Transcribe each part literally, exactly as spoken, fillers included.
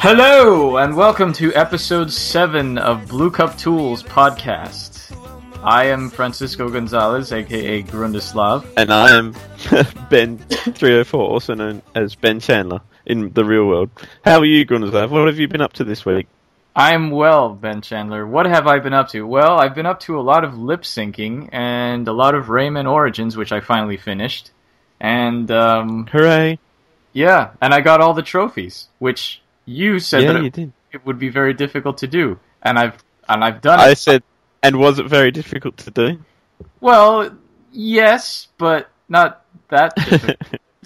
Hello, and welcome to episode seven of Blue Cup Tools podcast. I am Francisco Gonzalez, aka Grundislav. And I am Ben three oh four, also known as Ben Chandler in the real world. How are you, Grundislav? What have you been up to this week? I'm well, Ben Chandler. What have I been up to? Well, I've been up to a lot of lip syncing and a lot of Rayman Origins, which I finally finished. And, um... Hooray! Yeah, and I got all the trophies, which... You said yeah, that you it, did. it would be very difficult to do, and I've and I've done it. I said, and was it very difficult to do? Well, yes, but not that difficult.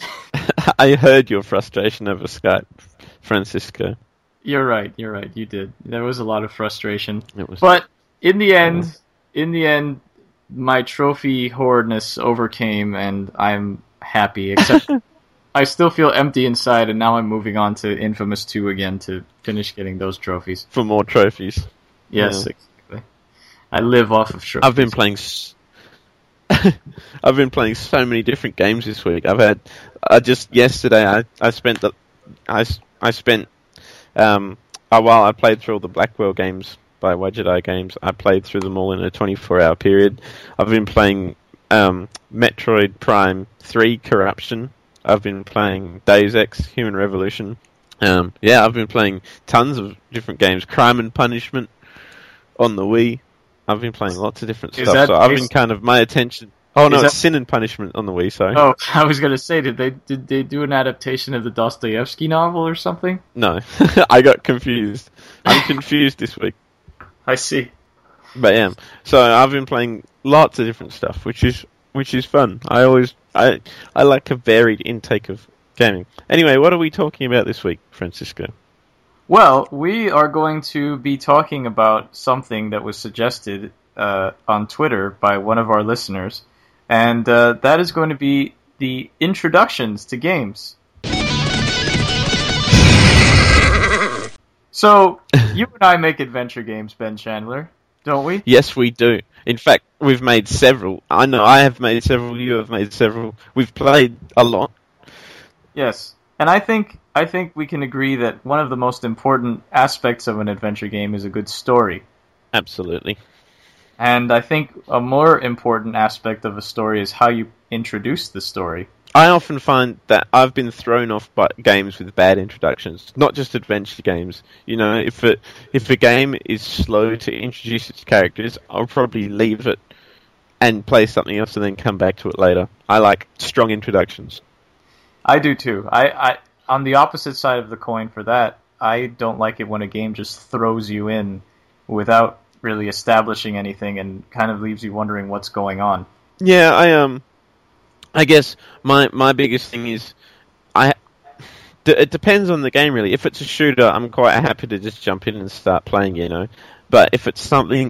I heard your frustration over Skype, Francisco. You're right. You're right. You did. There was a lot of frustration, it was... but in the end, in the end, my trophy hoardness overcame, and I'm happy. Except. I still feel empty inside, and now I'm moving on to Infamous two again to finish getting those trophies. For more trophies. Yes, yeah. exactly. I live off of trophies. I've been playing... S- I've been playing so many different games this week. I've had... I just... Yesterday, I, I spent... the I, I spent... Um, oh, while I played through all the Blackwell games by Wadjet Eye Games, I played through them all in a twenty-four hour period. I've been playing um, Metroid Prime three Corruption. I've been playing Deus Ex, Human Revolution. Um, yeah, I've been playing tons of different games. Crime and Punishment on the Wii. I've been playing lots of different Is stuff. So I've based... been kind of my attention. Oh no, Is it's that... Sin and Punishment on the Wii. Sorry. Oh, I was gonna say, did they did they do an adaptation of the Dostoevsky novel or something? No, I got confused. I'm confused this week. I see. But yeah, so I've been playing lots of different stuff, which is which is fun. I always. I I like a varied intake of gaming. Anyway, what are we talking about this week, Francisco? Well, we are going to be talking about something that was suggested uh, on Twitter by one of our listeners, and uh, that is going to be the introductions to games. So, you and I make adventure games, Ben Chandler, don't we? Yes, we do. In fact, we've made several. I know I have made several. You have made several. We've played a lot. Yes, and I think I think we can agree that one of the most important aspects of an adventure game is a good story. Absolutely. And I think a more important aspect of a story is how you introduce the story. I often find that I've been thrown off by games with bad introductions, not just adventure games. You know, if it, if a game is slow to introduce its characters, I'll probably leave it and play something else and then come back to it later. I like strong introductions. I do too. I, I on the opposite side of the coin for that, I don't like it when a game just throws you in without really establishing anything and kind of leaves you wondering what's going on. Yeah, I um I guess my my biggest thing is, I. D- it depends on the game really. If it's a shooter, I'm quite happy to just jump in and start playing, you know. But if it's something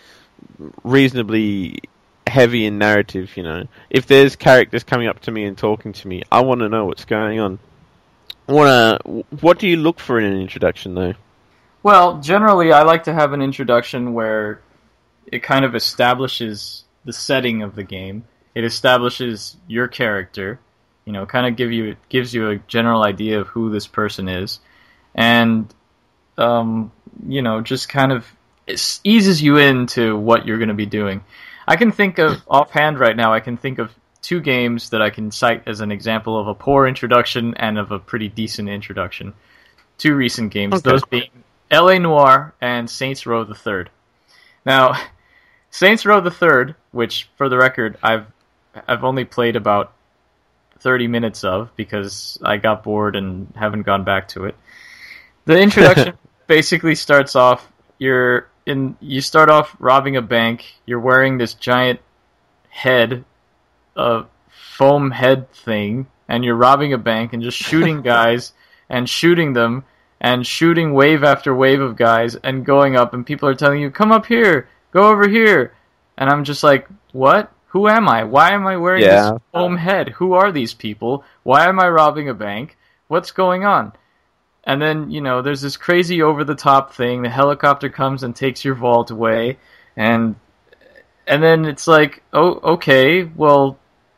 reasonably heavy in narrative, you know, if there's characters coming up to me and talking to me, I want to know what's going on. Wanna? What do you look for in an introduction, though? Well, generally, I like to have an introduction where it kind of establishes the setting of the game. It establishes your character, you know, kind of give you gives you a general idea of who this person is, and um, you know, just kind of eases you into what you're going to be doing. I can think of offhand right now. I can think of two games that I can cite as an example of a poor introduction and of a pretty decent introduction. Two recent games, okay. Those being L A Noire and Saints Row the Third. Now, Saints Row the Third, which for the record I've I've only played about thirty minutes of because I got bored and haven't gone back to it. The introduction basically starts off, you're in you start off robbing a bank, you're wearing this giant head, a foam head thing, and you're robbing a bank and just shooting guys and shooting them and shooting wave after wave of guys and going up, and people are telling you, come up here, go over here. And I'm just like, what? Who am I? Why am I wearing yeah. this foam head? Who are these people? Why am I robbing a bank? What's going on? And then, you know, there's this crazy over-the-top thing. The helicopter comes and takes your vault away. And and then it's like, oh, okay, well,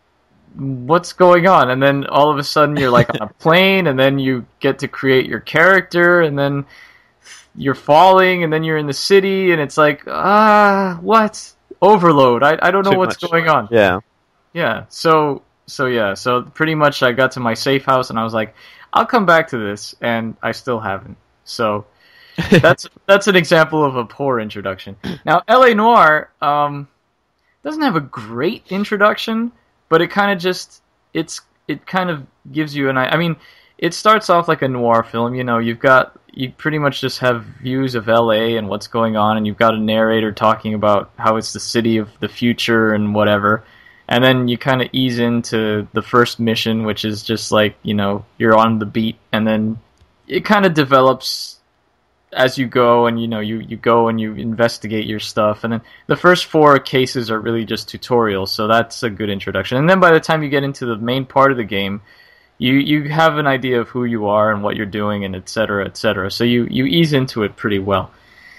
what's going on? And then all of a sudden you're like on a plane, and then you get to create your character, and then you're falling, and then you're in the city, and it's like, ah, what? Overload. I, I don't know Too what's much. going on. Yeah. Yeah, so, so yeah, so pretty much I got to my safe house, and I was like, I'll come back to this, and I still haven't. So, that's that's an example of a poor introduction. Now, L A. Noire um, doesn't have a great introduction, but it kind of just, it's it kind of gives you an, I mean, it starts off like a noir film, you know, you've got, you pretty much just have views of L A and what's going on, and you've got a narrator talking about how it's the city of the future and whatever, and then you kind of ease into the first mission, which is just like, you know, you're on the beat, and then it kind of develops as you go, and you know, you, you go and you investigate your stuff, and then the first four cases are really just tutorials, so that's a good introduction. And then by the time you get into the main part of the game, you you have an idea of who you are and what you're doing, and et cetera, et cetera. So you, you ease into it pretty well.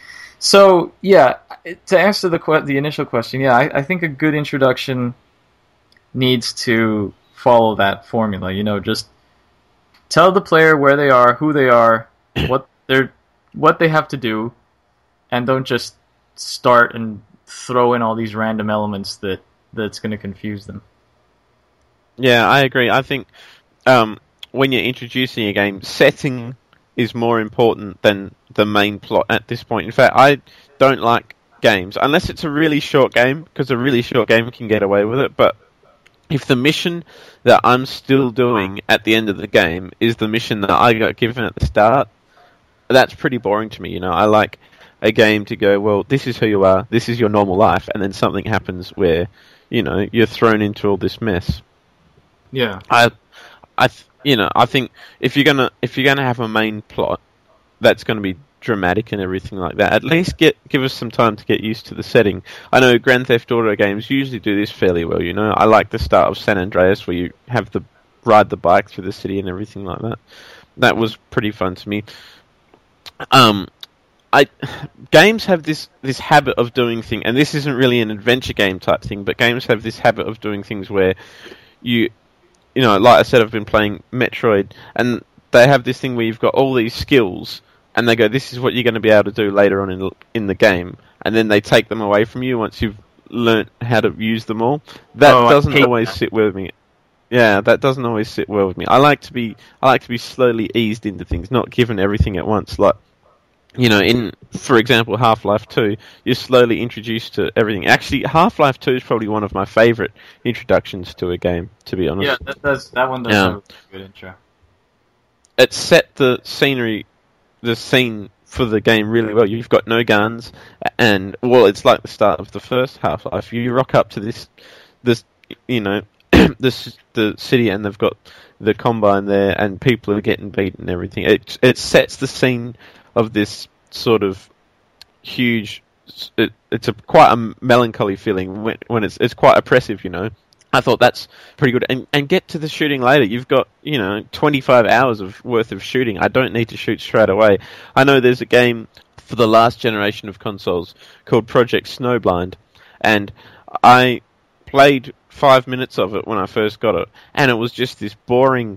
So yeah, to answer the que- the initial question, yeah, I, I think a good introduction needs to follow that formula. You know, just tell the player where they are, who they are, what they're what they have to do, and don't just start and throw in all these random elements that that's going to confuse them. Yeah, I agree. I think um, when you're introducing a game, setting is more important than the main plot at this point. In fact, I don't like games, unless it's a really short game, because a really short game can get away with it, but if the mission that I'm still doing at the end of the game is the mission that I got given at the start, that's pretty boring to me. You know, I like a game to go, well, this is who you are, this is your normal life, and then something happens where, you know, you're thrown into all this mess. Yeah. I, I, th- you know, I think if you're gonna if you're gonna have a main plot that's going to be dramatic and everything like that, at least get give us some time to get used to the setting. I know Grand Theft Auto games usually do this fairly well. You know, I like the start of San Andreas where you have the ride the bike through the city and everything like that. That was pretty fun to me. Um, I games have this, this habit of doing things, and this isn't really an adventure game type thing, but games have this habit of doing things where you, you know, like I said, I've been playing Metroid, and they have this thing where you've got all these skills, and they go, this is what you're going to be able to do later on in in the game, and then they take them away from you once you've learnt how to use them all. That oh, doesn't always that. sit with me. Yeah, that doesn't always sit well with me. I like to be, I like to be slowly eased into things, not given everything at once. Like, you know, in, for example, Half-Life two, you're slowly introduced to everything. Actually, Half-Life two is probably one of my favourite introductions to a game, to be honest. Yeah, that, does, that one does um, have a good intro. It set the scenery, the scene for the game really well. You've got no guns, and, well, it's like the start of the first Half-Life. You rock up to this, this, you know, this the city, and they've got the Combine there, and people are getting beaten and everything. It it sets the scene of this sort of huge. It, it's a quite a melancholy feeling when, when it's it's quite oppressive, you know. I thought that's pretty good, and and get to the shooting later. You've got, you know, twenty-five hours of worth of shooting. I don't need to shoot straight away. I know there's a game for the last generation of consoles called Project Snowblind, and I played five minutes of it when I first got it, and it was just this boring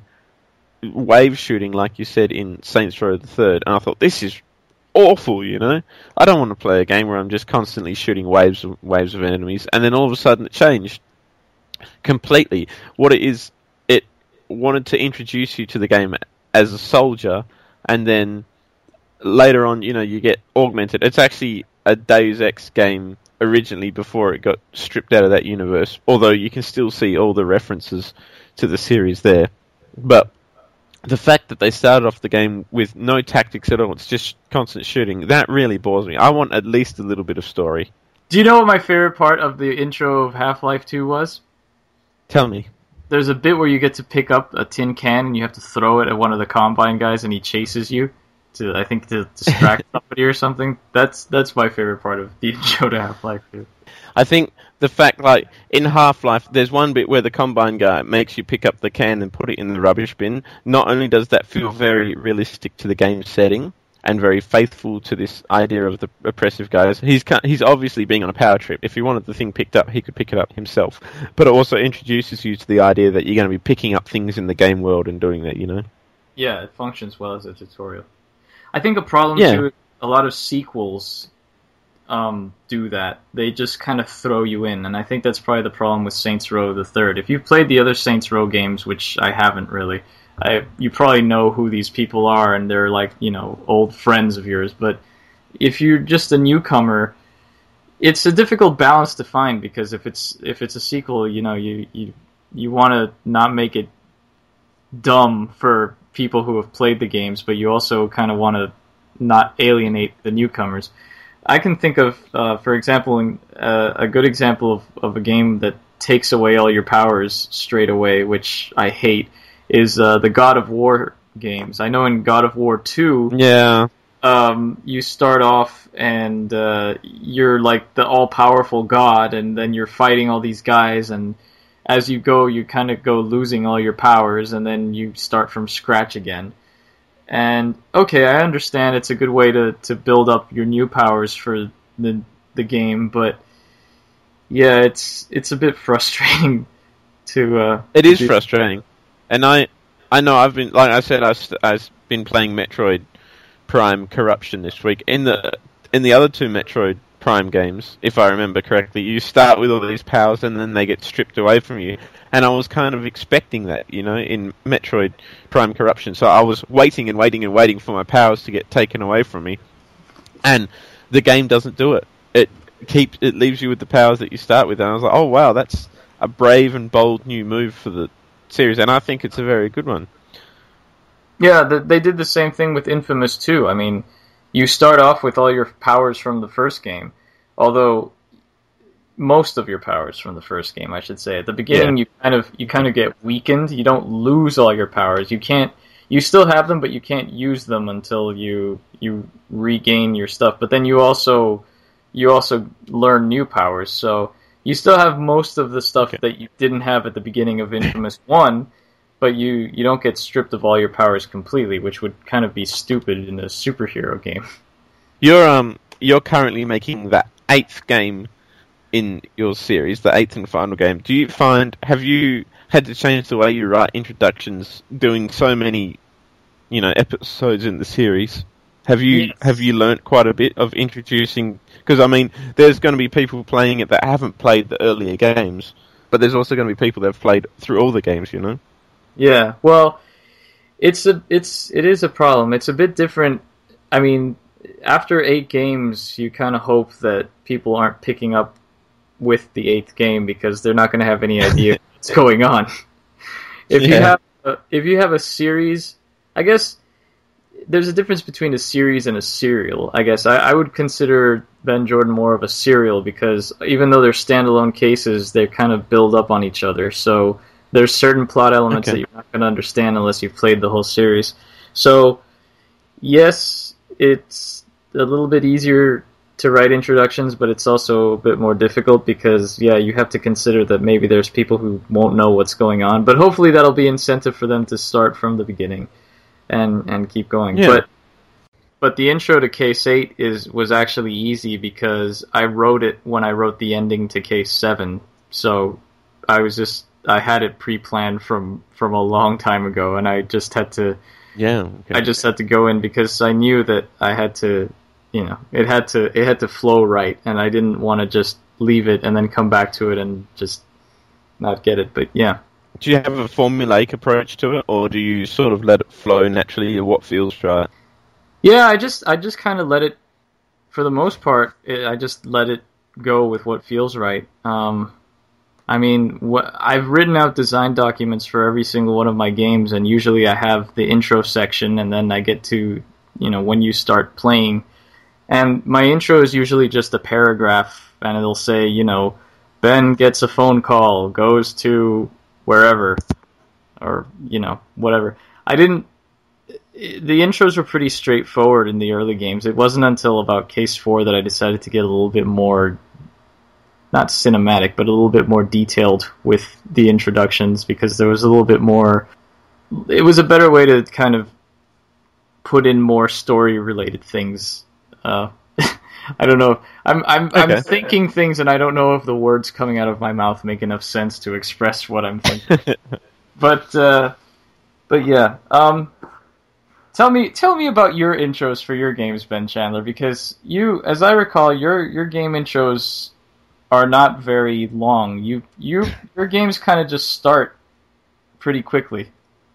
wave shooting, like you said, in Saints Row the Third, and I thought, this is awful, you know? I don't want to play a game where I'm just constantly shooting waves of, waves of enemies, and then all of a sudden it changed completely. What it is, it wanted to introduce you to the game as a soldier, and then later on, you know, you get augmented. It's actually a Deus Ex game originally before it got stripped out of that universe, although you can still see all the references to the series there. But the fact that they started off the game with no tactics at all, it's just constant shooting, that really bores me. I want at least a little bit of story. Do you know what my favorite part of the intro of Half-Life two was? Tell me. There's a bit where you get to pick up a tin can and you have to throw it at one of the Combine guys, and he chases you to, I think, to distract somebody or something. That's that's my favorite part of the intro to Half-Life two. I think the fact, like, in Half-Life, there's one bit where the Combine guy makes you pick up the can and put it in the rubbish bin. Not only does that feel very realistic to the game setting, and very faithful to this idea of the oppressive guys. He's he's obviously being on a power trip. If he wanted the thing picked up, he could pick it up himself. But it also introduces you to the idea that you're going to be picking up things in the game world and doing that, you know? Yeah, it functions well as a tutorial. I think a problem, yeah. too, a lot of sequels um, do that. They just kind of throw you in, and I think that's probably the problem with Saints Row the Third. If you've played the other Saints Row games, which I haven't really, I, you probably know who these people are, and they're like, you know, old friends of yours. But if you're just a newcomer, it's a difficult balance to find, because if it's if it's a sequel, you know, you you, you want to not make it dumb for people who have played the games, but you also kind of want to not alienate the newcomers. I can think of, uh, for example, uh, a good example of, of a game that takes away all your powers straight away, which I hate, is uh, the God of War games. I know in God of War two, yeah, um, you start off and uh, you're like the all-powerful god, and then you're fighting all these guys, and as you go, you kind of go losing all your powers, and then you start from scratch again. And, okay, I understand it's a good way to, to build up your new powers for the the game, but, yeah, it's it's a bit frustrating to... Uh, it to is do. frustrating. And I I know I've been, like I said, I've, I've been playing Metroid Prime Corruption this week. In the in the other two Metroid Prime games, if I remember correctly, you start with all these powers and then they get stripped away from you. And I was kind of expecting that, you know, in Metroid Prime Corruption. So I was waiting and waiting and waiting for my powers to get taken away from me. And the game doesn't do it. It keeps it leaves you with the powers that you start with. And I was like, oh wow, that's a brave and bold new move for the series, and I think it's a very good one. Yeah, the, they did the same thing with Infamous two. I mean, you start off with all your powers from the first game, although most of your powers from the first game, I should say. At the beginning, yeah. you kind of you kind of get weakened. You don't lose all your powers. You can't. You still have them, but you can't use them until you you regain your stuff. But then you also you also learn new powers. So you still have most of the stuff okay. that you didn't have at the beginning of Infamous one, but you, you don't get stripped of all your powers completely, which would kind of be stupid in a superhero game. You're um you're currently making that eighth game in your series, the eighth and final game. Do you find have you had to change the way you write introductions, doing so many, you know, episodes in the series? Have you yes. have you learnt quite a bit of introducing? Because, I mean, there's going to be people playing it that haven't played the earlier games, but there's also going to be people that have played through all the games, you know? Yeah, well, it's a it's it is a problem. It's a bit different. I mean, after eight games, you kind of hope that people aren't picking up with the eighth game, because they're not going to have any idea what's going on. If yeah. you have a, if you have a series, I guess there's a difference between a series and a serial. I guess I, I would consider Ben Jordan more of a serial, because even though they're standalone cases, they kind of build up on each other. So there's certain plot elements okay. that you're not going to understand unless you've played the whole series. So yes, it's a little bit easier to write introductions, but it's also a bit more difficult, because yeah, you have to consider that maybe there's people who won't know what's going on. But hopefully that'll be incentive for them to start from the beginning and and keep going. Yeah. But but the intro to Case eight is was actually easy, because I wrote it when I wrote the ending to Case seven. So I was just I had it pre-planned from from a long time ago, and I just had to yeah okay. I just had to go in, because I knew that I had to, you know, it had to it had to flow right, and I didn't want to just leave it and then come back to it and just not get it. But yeah. Do you have a formulaic approach to it, or do you sort of let it flow naturally, or what feels right? Yeah, I just I just kind of let it, for the most part, it, I just let it go with what feels right. Um, I mean, what, I've written out design documents for every single one of my games, and usually I have the intro section, and then I get to, you know, when you start playing. And my intro is usually just a paragraph, and it'll say, you know, Ben gets a phone call, goes to wherever, or, you know, whatever. I didn't... The intros were pretty straightforward in the early games. It wasn't until about Case four that I decided to get a little bit more, not cinematic, but a little bit more detailed with the introductions, because there was a little bit more... It was a better way to kind of put in more story related things. Uh, I don't know. I'm I'm okay. I'm thinking things, and I don't know if the words coming out of my mouth make enough sense to express what I'm thinking. but uh, but yeah. Um, tell me tell me about your intros for your games, Ben Chandler, because you, as I recall, your your game intros are not very long. You you your games kind of just start pretty quickly.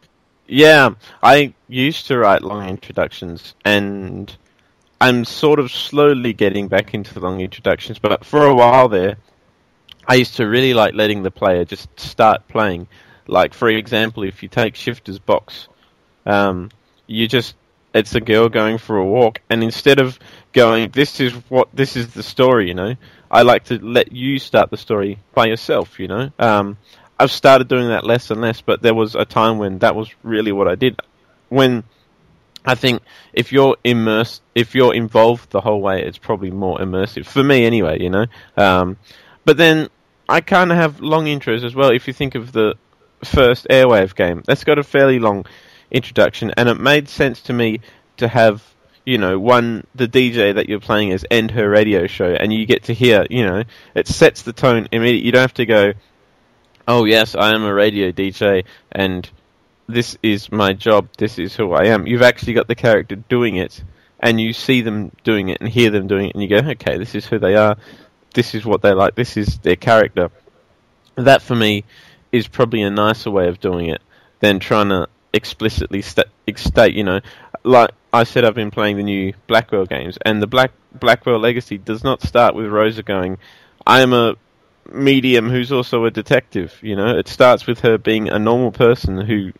Yeah, I used to write long introductions, and I'm sort of slowly getting back into the long introductions, but for a while there, I used to really like letting the player just start playing. Like, for example, if you take Shifter's Box, um, you just, it's a girl going for a walk, and instead of going, this is what, this is the story, you know, I like to let you start the story by yourself, you know. Um, I've started doing that less and less, but there was a time when that was really what I did. When I think if you're immersed, if you're involved the whole way, it's probably more immersive for me, anyway. You know. Um, but then I kind of have long intros as well. If you think of the first Airwave game, that's got a fairly long introduction, and it made sense to me to have, you know, one the D J that you're playing as end her radio show, and you get to hear, you know, it sets the tone immediately. You don't have to go, oh yes, I am a radio D J, and this is my job, this is who I am. You've actually got the character doing it, and you see them doing it and hear them doing it, and you go, okay, this is who they are, this is what they like, this is their character. That, for me, is probably a nicer way of doing it than trying to explicitly sta- state, you know, like I said, I've been playing the new Blackwell games, and the Black Blackwell Legacy does not start with Rosa going, I am a medium who's also a detective, you know. It starts with her being a normal person who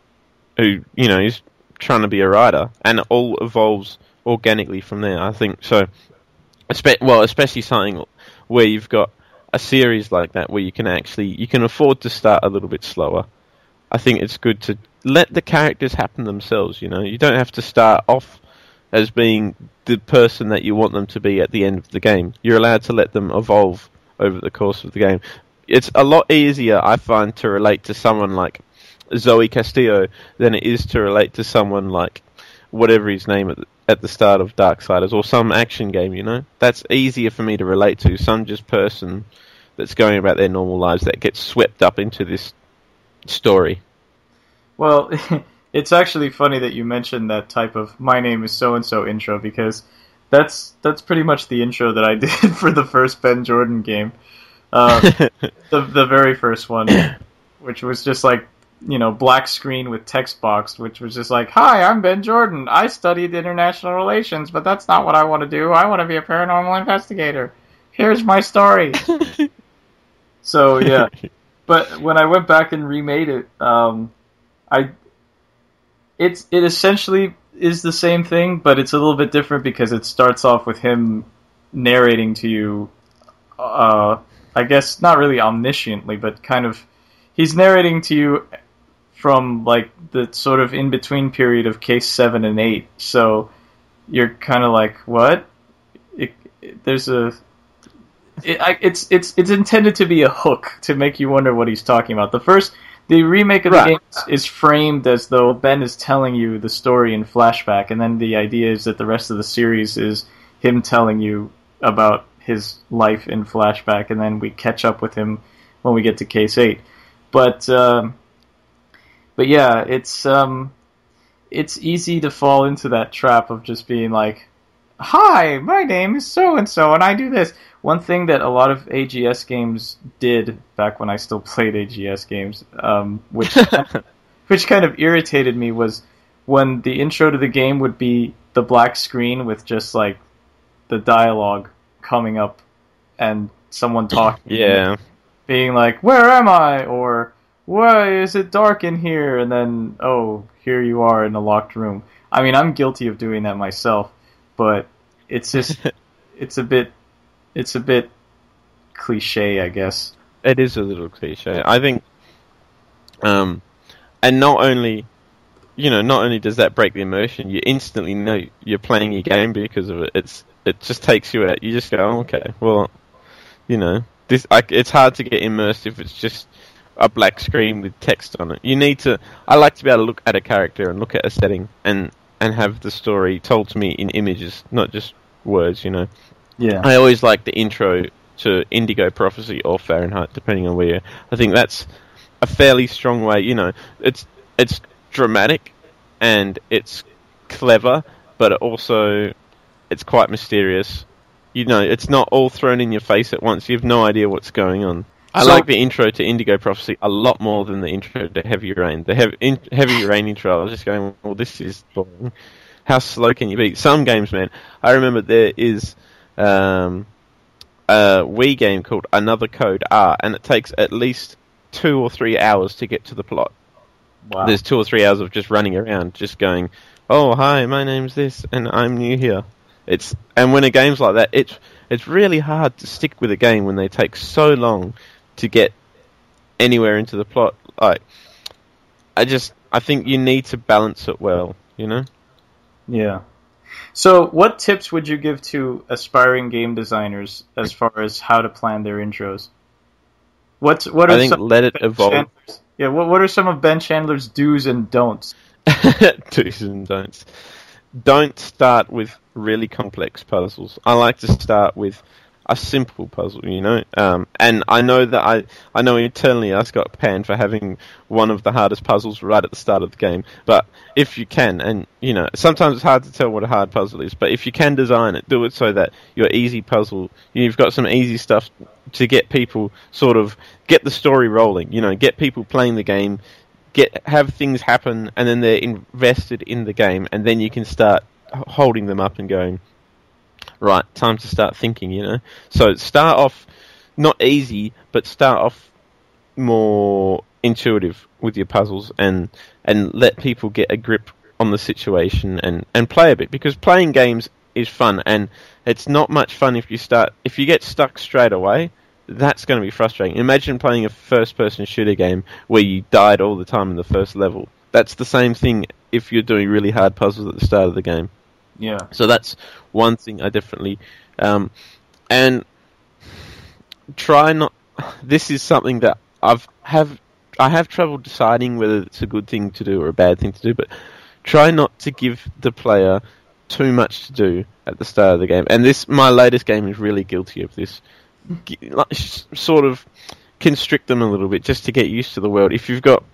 who you know is trying to be a writer, and it all evolves organically from there, I think. So espe- well especially something where you've got a series like that where you can actually you can afford to start a little bit slower. I think it's good to let the characters happen themselves, you know. You don't have to start off as being the person that you want them to be at the end of the game. You're allowed to let them evolve over the course of the game. It's a lot easier, I find, to relate to someone like Zoe Castillo than it is to relate to someone like whatever his name at the, at the start of Darksiders, or some action game, you know? That's easier for me to relate to, some just person that's going about their normal lives that gets swept up into this story. Well, it's actually funny that you mentioned that type of my name is so-and-so intro, because That's that's pretty much the intro that I did for the first Ben Jordan game, uh, the the very first one, which was just like, you know, black screen with text box, which was just like, "Hi, I'm Ben Jordan. I studied international relations, but that's not what I want to do. I want to be a paranormal investigator. Here's my story." So yeah, but when I went back and remade it, um, I it's it essentially is the same thing, but it's a little bit different because it starts off with him narrating to you, uh, I guess not really omnisciently, but kind of, he's narrating to you from like the sort of in-between period of case seven and eight, so you're kind of like, what? It, it, there's a, it, I, it's it's it's intended to be a hook to make you wonder what he's talking about. The first The remake of the right. game is framed as though Ben is telling you the story in flashback, and then the idea is that the rest of the series is him telling you about his life in flashback, and then we catch up with him when we get to Case eight. But, um, but yeah, it's um, it's easy to fall into that trap of just being like, "Hi, my name is so-and-so, and I do this." One thing that a lot of A G S games did back when I still played A G S games, um, which which kind of irritated me, was when the intro to the game would be the black screen with just like the dialogue coming up and someone talking. Yeah. Being like, "Where am I?" Or, "Why is it dark in here?" And then, "Oh, here you are in a locked room." I mean, I'm guilty of doing that myself, but it's just, it's a bit... It's a bit cliche, I guess. It is a little cliche. I think, um, and not only, you know, not only does that break the immersion, you instantly know you're playing your game because of it. It's it just takes you out. You just go, oh, okay, well, you know, this. I, it's hard to get immersed if it's just a black screen with text on it. You need to. I like to be able to look at a character and look at a setting and and have the story told to me in images, not just words, you know. Yeah. I always like the intro to Indigo Prophecy or Fahrenheit, depending on where you're. I think that's a fairly strong way, you know. It's it's dramatic and it's clever, but it also it's quite mysterious. You know, it's not all thrown in your face at once. You have no idea what's going on. I So- like the intro to Indigo Prophecy a lot more than the intro to Heavy Rain. The heavy, in, Heavy Rain intro, I was just going, well, this is boring. How slow can you be? Some games, man. I remember there is um, a Wii game called Another Code R, and it takes at least two or three hours to get to the plot. Wow. There's two or three hours of just running around, just going, oh, hi, my name's this, and I'm new here. It's And when a game's like that, it's it's really hard to stick with a game when they take so long to get anywhere into the plot. Like, I just, I think you need to balance it well, you know? Yeah. So, what tips would you give to aspiring game designers as far as how to plan their intros? What's what are I think some let it Ben evolve. Chandler's- yeah, what what are some of Ben Chandler's do's and don'ts? Do's and don'ts. Don't start with really complex puzzles. I like to start with a simple puzzle, you know. Um, and I know that I, I know internally I got panned for having one of the hardest puzzles right at the start of the game. But if you can, and you know, sometimes it's hard to tell what a hard puzzle is. But if you can design it, do it so that your easy puzzle, you've got some easy stuff to get people sort of get the story rolling. You know, get people playing the game. Get have things happen, and then they're invested in the game, and then you can start h- holding them up and going, right, time to start thinking, you know? So start off not easy, but start off more intuitive with your puzzles and and let people get a grip on the situation and, and play a bit, because playing games is fun, and it's not much fun if you start if you get stuck straight away. That's going to be frustrating. Imagine playing a first-person shooter game where you died all the time in the first level. That's the same thing if you're doing really hard puzzles at the start of the game. Yeah. So that's one thing I definitely... Um, and try not... This is something that I've have I have trouble deciding whether it's a good thing to do or a bad thing to do, but try not to give the player too much to do at the start of the game. And this, my latest game is really guilty of this. G- like, s- sort of constrict them a little bit just to get used to the world. If you've got...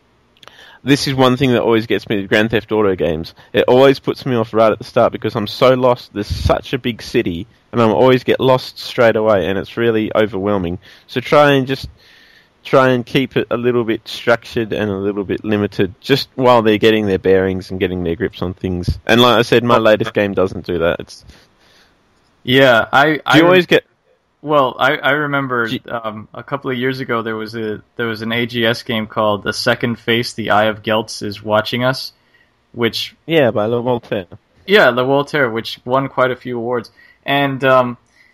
This is one thing that always gets me with Grand Theft Auto games. It always puts me off right at the start because I'm so lost. There's such a big city, and I always get lost straight away, and it's really overwhelming. So try and just try and keep it a little bit structured and a little bit limited, just while they're getting their bearings and getting their grips on things. And like I said, my latest game doesn't do that. It's Yeah, I do I you always get Well, I, I remember Gee. um, a couple of years ago there was a there was an A G S game called The Second Face, The Eye of Geltz is Watching Us, which yeah by La Voltaire. yeah, the Voltaire, which won quite a few awards, and um,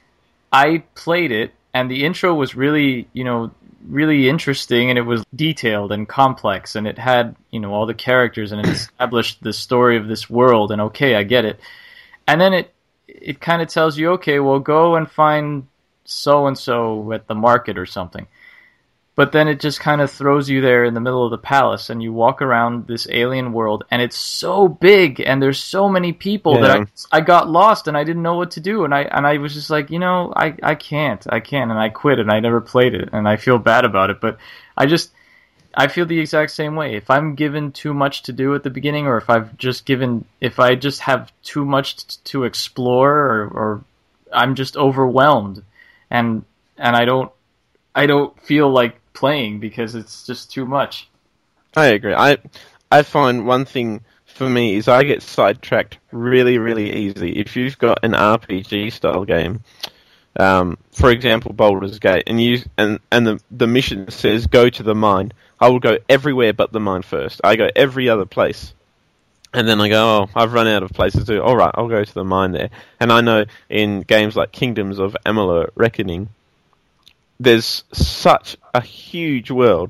I played it, and the intro was really you know really interesting, and it was detailed and complex, and it had you know all the characters, and it established the story of this world, and okay, I get it, and then it it kind of tells you, okay, well, go and find so-and-so at the market or something. But then it just kind of throws you there in the middle of the palace, and you walk around this alien world, and it's so big, and there's so many people Yeah. that I, I got lost, and I didn't know what to do, and I and I was just like, you know, I, I can't, I can't, and I quit, and I never played it, and I feel bad about it, but I just, I feel the exact same way. If I'm given too much to do at the beginning, or if I've just given, if I just have too much t- to explore, or, or I'm just overwhelmed, and and I don't I don't feel like playing because it's just too much. I agree. I I find one thing for me is I get sidetracked really, really easily. If you've got an R P G style game, um, for example, Baldur's Gate, and you and and the the mission says go to the mine, I will go everywhere but the mine first. I go every other place. And then I go, oh, I've run out of places to do. All right, I'll go to the mine there. And I know in games like Kingdoms of Amalur Reckoning, there's such a huge world.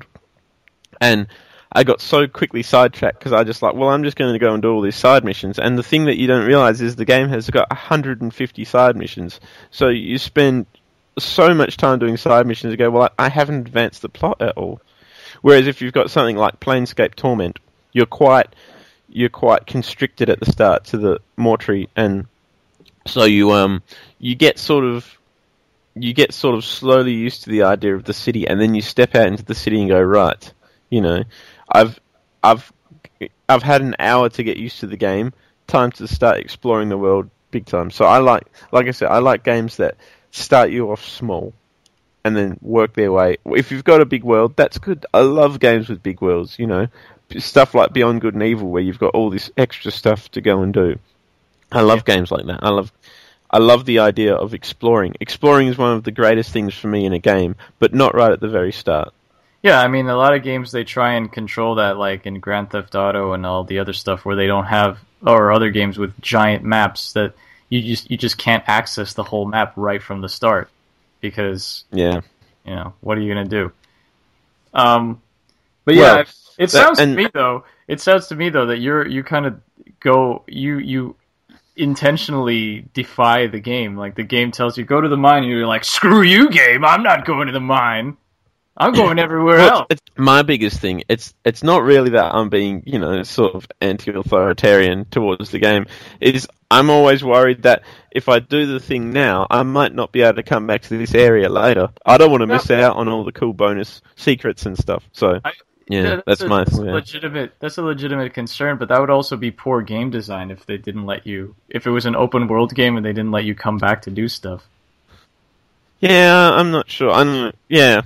And I got so quickly sidetracked because I just like, well, I'm just going to go and do all these side missions. And the thing that you don't realize is the game has got one hundred fifty side missions. So you spend so much time doing side missions and go, well, I haven't advanced the plot at all. Whereas if you've got something like Planescape Torment, you're quite... you're quite constricted at the start to the mortuary, and so you um you get sort of you get sort of slowly used to the idea of the city, and then you step out into the city and go, right, you know, I've I've I've had an hour to get used to the game. Time to start exploring the world big time. So I like, like I said, I like games that start you off small and then work their way. If you've got a big world, that's good. I love games with big worlds, you know. Stuff like Beyond Good and Evil, where you've got all this extra stuff to go and do. I love yeah. games like that. I love I love the idea of exploring. Exploring is one of the greatest things for me in a game, but not right at the very start. Yeah, I mean, a lot of games, they try and control that, like in Grand Theft Auto and all the other stuff, where they don't have, or other games with giant maps that you just you just can't access the whole map right from the start, because, yeah, you know, what are you going to do? Um, but yeah, well, it sounds that, and, to me, though, it sounds to me, though, that you're, you kind of go, you, you intentionally defy the game. Like, the game tells you, go to the mine, and you're like, screw you, game, I'm not going to the mine. I'm going everywhere well, else. It's my biggest thing. It's it's not really that I'm being, you know, sort of anti-authoritarian towards the game. Is I'm always worried that if I do the thing now, I might not be able to come back to this area later. I don't want to miss out on all the cool bonus secrets and stuff. So, I, yeah, yeah, that's, that's a, my that's yeah. legitimate. That's a legitimate concern, but that would also be poor game design if they didn't let you. If it was an open world game and they didn't let you come back to do stuff. Yeah, I'm not sure. I don't. Yeah.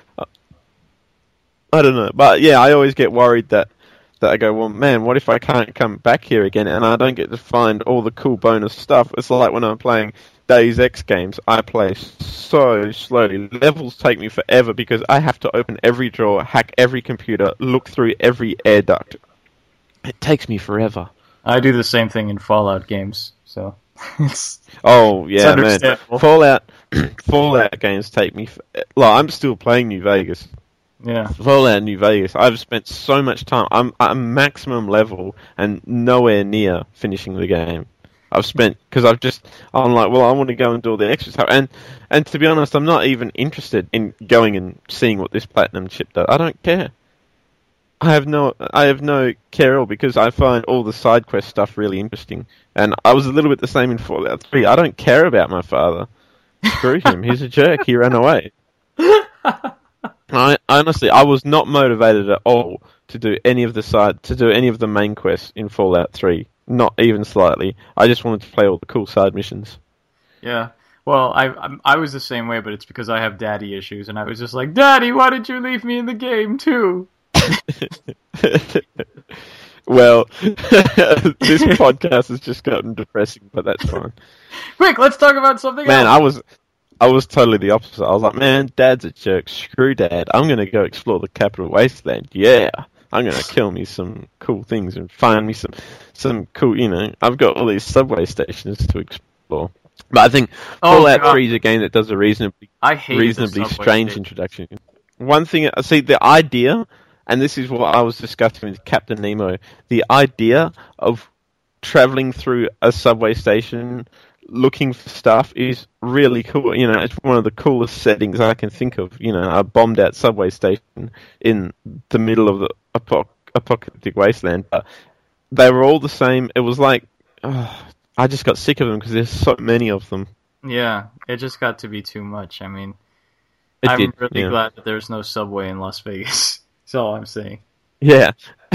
I don't know, but yeah, I always get worried that, that I go, well, man, what if I can't come back here again and I don't get to find all the cool bonus stuff? It's like when I'm playing Deus Ex games, I play so slowly. Levels take me forever because I have to open every drawer, hack every computer, look through every air duct. It takes me forever. I do the same thing in Fallout games, so it's oh yeah, it's man, Fallout Fallout games take me. For, well, I'm still playing New Vegas. Yeah, Fallout New Vegas. I've spent so much time. I'm at maximum level and nowhere near finishing the game. I've spent because I've just. I'm like, well, I want to go and do all the extra stuff, and and to be honest, I'm not even interested in going and seeing what this platinum chip does. I don't care. I have no, I have no care at all because I find all the side quest stuff really interesting, and I was a little bit the same in Fallout three. I don't care about my father. Screw him. He's a jerk. He ran away. I honestly, I was not motivated at all to do any of the side, to do any of the main quests in Fallout three. Not even slightly. I just wanted to play all the cool side missions. Yeah. Well, I I'm, I was the same way, but it's because I have daddy issues, and I was just like, Daddy, why did you leave me in the game too? Well, this podcast has just gotten depressing, but that's fine. Quick, let's talk about something Man, else. I was. I was totally the opposite. I was like, man, Dad's a jerk. Screw Dad. I'm going to go explore the Capital Wasteland. Yeah. I'm going to kill me some cool things and find me some some cool, you know, I've got all these subway stations to explore. But I think oh, Fallout God. three is a game that does a reasonably I hate reasonably strange station. introduction. One thing, see, the idea, and this is what I was discussing with Captain Nemo, the idea of traveling through a subway station looking for stuff is really cool. You know, it's one of the coolest settings I can think of. You know, a bombed out subway station in the middle of the apoc- apocalyptic wasteland. But they were all the same. It was like, oh, I just got sick of them because there's so many of them. Yeah, it just got to be too much. I mean, it I'm did, really yeah. glad that there's no subway in Las Vegas. That's all I'm saying. Yeah.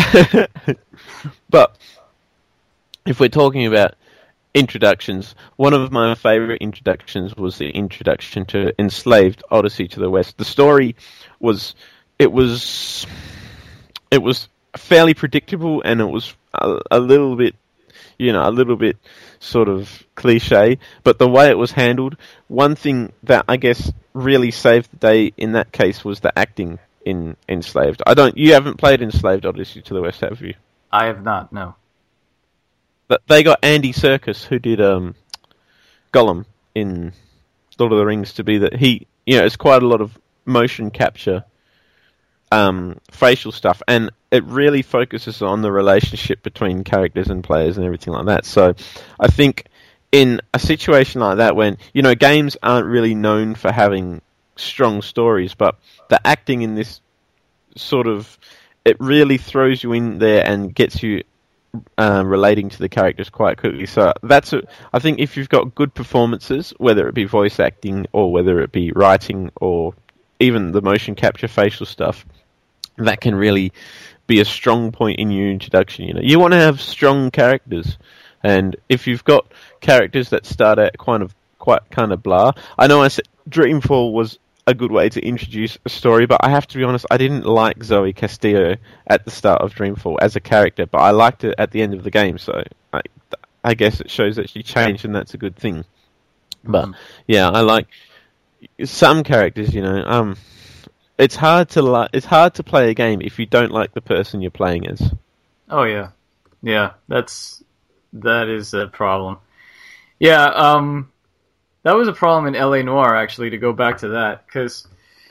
But if we're talking about introductions, one of my favourite introductions was the introduction to Enslaved: Odyssey to the West. The story was, it was, it was fairly predictable, and it was a, a little bit, you know, a little bit sort of cliche, but the way it was handled, one thing that I guess really saved the day in that case was the acting in Enslaved. I don't, you haven't played Enslaved: Odyssey to the West, have you? I have not, no. But they got Andy Serkis, who did um, Gollum in Lord of the Rings, to be that he, you know, it's quite a lot of motion capture, um, facial stuff, and it really focuses on the relationship between characters and players and everything like that. So, I think in a situation like that, when you know games aren't really known for having strong stories, but the acting in this sort of, it really throws you in there and gets you uh, relating to the characters quite quickly. So that's a, I think if you've got good performances, whether it be voice acting or whether it be writing or even the motion capture facial stuff, that can really be a strong point in your introduction. You know, you want to have strong characters, and if you've got characters that start out kind of quite kind of blah. I know I said Dreamfall was a good way to introduce a story, but I have to be honest, I didn't like Zoe Castillo at the start of Dreamfall as a character, but I liked it at the end of the game, so I, I guess it shows that she changed, and that's a good thing. But yeah, I like some characters, you know. Um, it's hard to li- it's hard to play a game if you don't like the person you're playing as. Oh yeah, yeah, that's that is a problem. Yeah, um. That was a problem in L A Noire, actually, to go back to that, because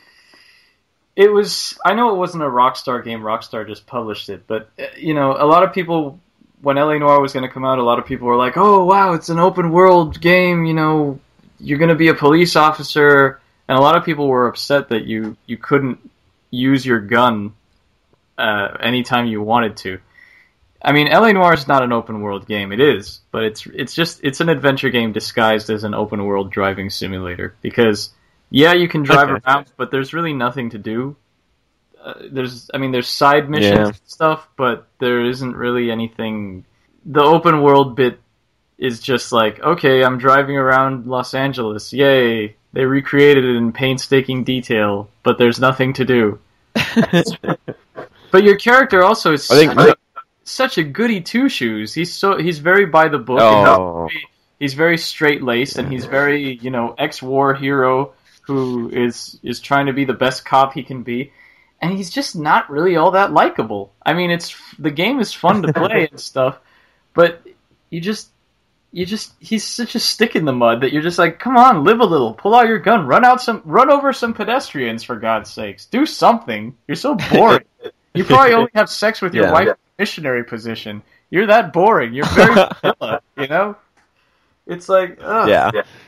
it was... I know it wasn't a Rockstar game, Rockstar just published it, but, you know, a lot of people, when L A Noire was going to come out, a lot of people were like, oh, wow, it's an open-world game, you know, you're going to be a police officer, and a lot of people were upset that you, you couldn't use your gun uh, anytime you wanted to. I mean, L A Noire is not an open world game. It is, but it's it's just it's an adventure game disguised as an open world driving simulator. Because yeah, you can drive okay. around, but there's really nothing to do. Uh, there's, I mean, there's side missions yeah. and stuff, but there isn't really anything. The open world bit is just like, okay, I'm driving around Los Angeles. Yay! They recreated it in painstaking detail, but there's nothing to do. But your character also is. I think. Like, such a goody two shoes. He's so he's very by the book. Oh. And he's, he's very straight laced, and he's very you know ex war hero who is is trying to be the best cop he can be, and he's just not really all that likable. I mean, it's the game is fun to play and stuff, but you just you just he's such a stick in the mud that you're just like, come on, live a little, pull out your gun, run out some, run over some pedestrians for God's sakes, do something. You're so boring. You probably only have sex with your yeah. wife. Missionary position. You're that boring. You're very vanilla, you know? It's like, ugh. Yeah.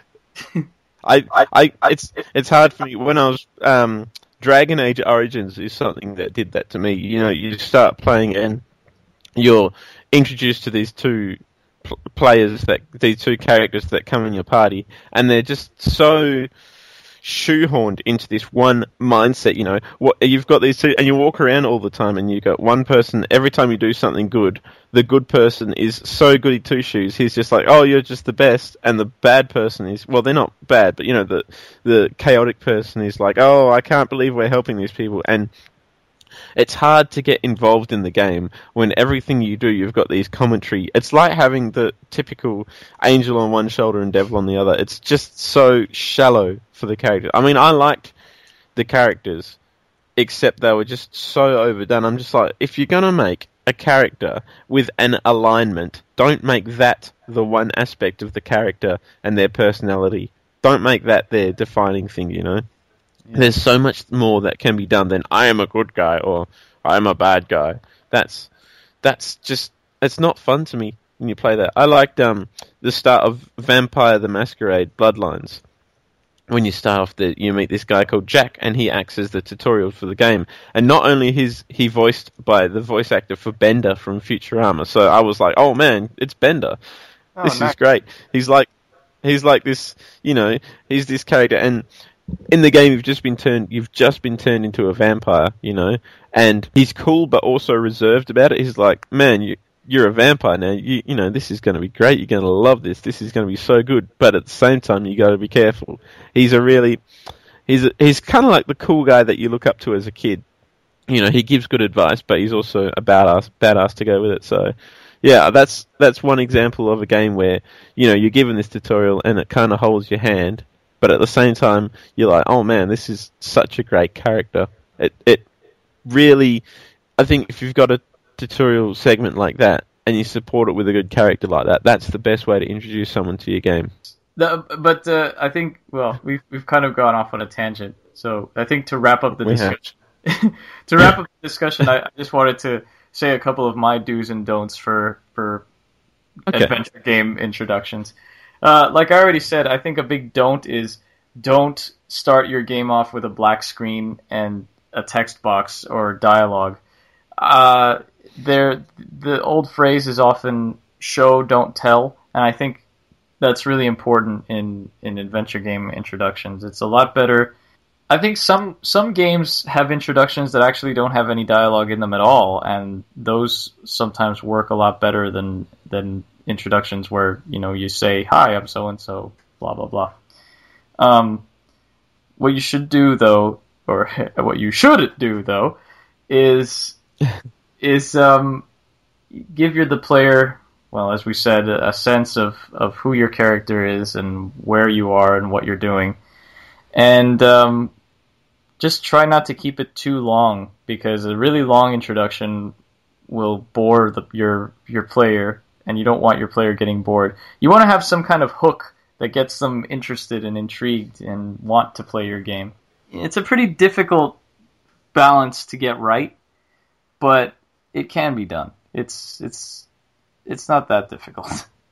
I, I, it's, it's hard for me. When I was, um, Dragon Age Origins is something that did that to me. You know, you start playing and you're introduced to these two pl- players, that these two characters that come in your party, and they're just so shoehorned into this one mindset, you know. What you've got these two, and you walk around all the time, and you got one person. Every time you do something good, the good person is so goody two shoes. He's just like, "Oh, you're just the best," and the bad person is, well, they're not bad, but you know, the the chaotic person is like, "Oh, I can't believe we're helping these people," and it's hard to get involved in the game when everything you do, you've got these commentary. It's like having the typical Angel on one shoulder and Devil on the other. It's just so shallow for the character. I mean, I liked the characters, except they were just so overdone. I'm just like, if you're going to make a character with an alignment, don't make that the one aspect of the character and their personality. Don't make that their defining thing, you know? Yeah. There's so much more that can be done than I am a good guy or I am a bad guy. That's that's just, it's not fun to me when you play that. I liked um, the start of Vampire the Masquerade Bloodlines. When you start off, the, you meet this guy called Jack, and he acts as the tutorial for the game. And not only is he voiced by the voice actor for Bender from Futurama, so I was like, oh man, it's Bender. Oh, this nice. Is great. He's like, he's like this, you know, he's this character, and in the game, you've just been turned. You've just been turned into a vampire, you know. And he's cool, but also reserved about it. He's like, man, you, you're a vampire now. You, you know, this is going to be great. You're going to love this. This is going to be so good. But at the same time, you got to be careful. He's a really, he's a, he's kind of like the cool guy that you look up to as a kid. You know, he gives good advice, but he's also a badass, badass to go with it. So, yeah, that's that's one example of a game where, you know, you're given this tutorial and it kind of holds your hand. But at the same time, you're like, oh man, this is such a great character. It it really, I think if you've got a tutorial segment like that and you support it with a good character like that, that's the best way to introduce someone to your game. The, but uh, I think, well, we've we've kind of gone off on a tangent. So I think to wrap up the we discussion, to wrap up the discussion, I, I just wanted to say a couple of my do's and don'ts for for okay. adventure game introductions. Uh, like I already said, I think a big don't is don't start your game off with a black screen and a text box or dialogue. Uh, there, the old phrase is often show, don't tell, and I think that's really important in, in adventure game introductions. It's a lot better. I think some some games have introductions that actually don't have any dialogue in them at all, and those sometimes work a lot better than than introductions where, you know, you say, "Hi, I'm so and so," blah blah blah. Um, what you should do though, or what you should do though, is is um, give your the player, well, as we said, a sense of, of who your character is and where you are and what you're doing. And um, just try not to keep it too long, because a really long introduction will bore the, your your player, and you don't want your player getting bored. You want to have some kind of hook that gets them interested and intrigued and want to play your game. It's a pretty difficult balance to get right, but it can be done. It's it's it's not that difficult.